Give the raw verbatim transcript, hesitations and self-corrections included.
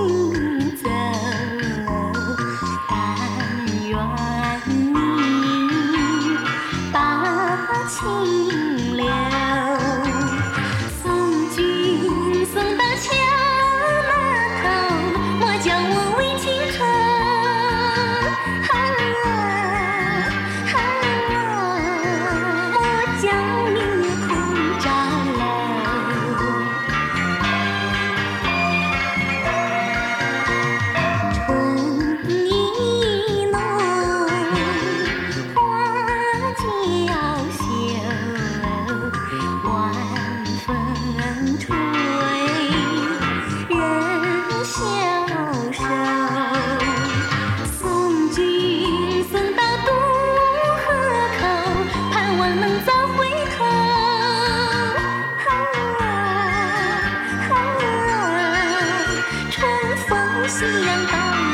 走，但愿你把情留。送君送到桥那头，莫教我为情愁。啊啊，莫教你苦着楼。春意浓，花娇羞，晚风吹，人消瘦。送君送到渡河口，盼望能早回头。啊啊，春风喜洋洋。